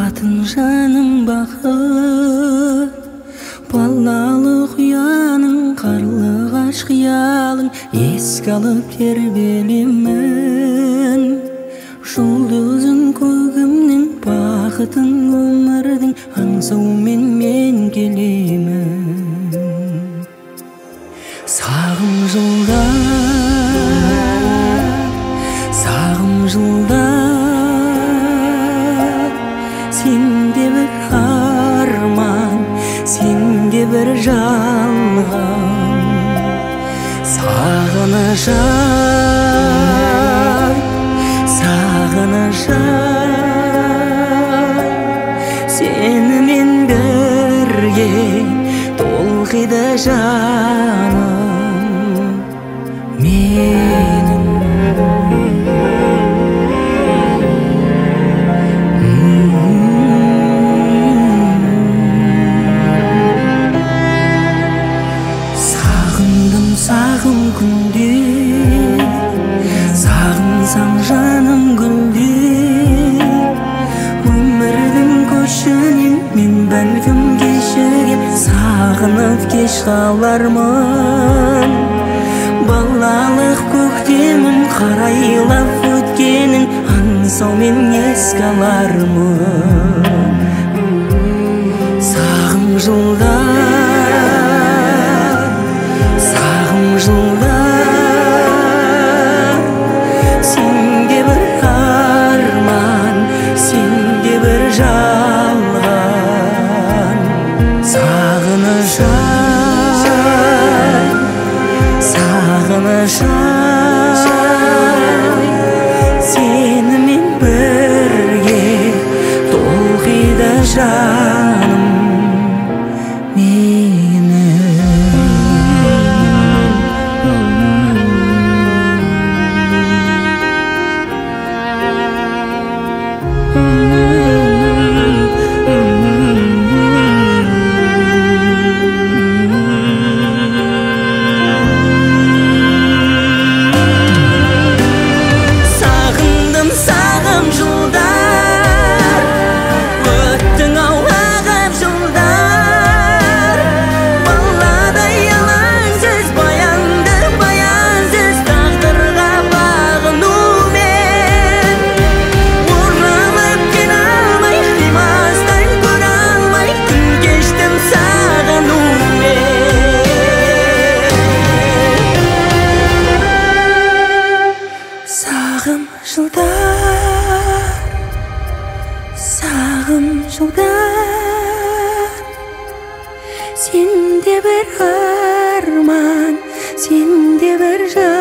Атын жаным бақыт, балалық ұяның, қарлығаш қиялың еске алып тербелемін. Жұлдызың көгімнің, бақытың өмірдің, аңсаумен мен келемін. Сағым жылдар, сенде бір арман, сенде бір жалған. Сағынышай, сенімен бірге толқиды жаным менің. Сағындым сағым күнде, сағынсам жаным гүлде. Өмірдің көшінен мен бәлкім кешігем, сағынып кеш қалармын. Балалық көктемін қарайлап өткенін, аңсаумен еске алармын. Сағым жылдар, сенде бір арман, сенде бір жалған. Сағынышай, сенімен бірге толқиды жаным Сағым жылдар, сенде бір арман, сенде бір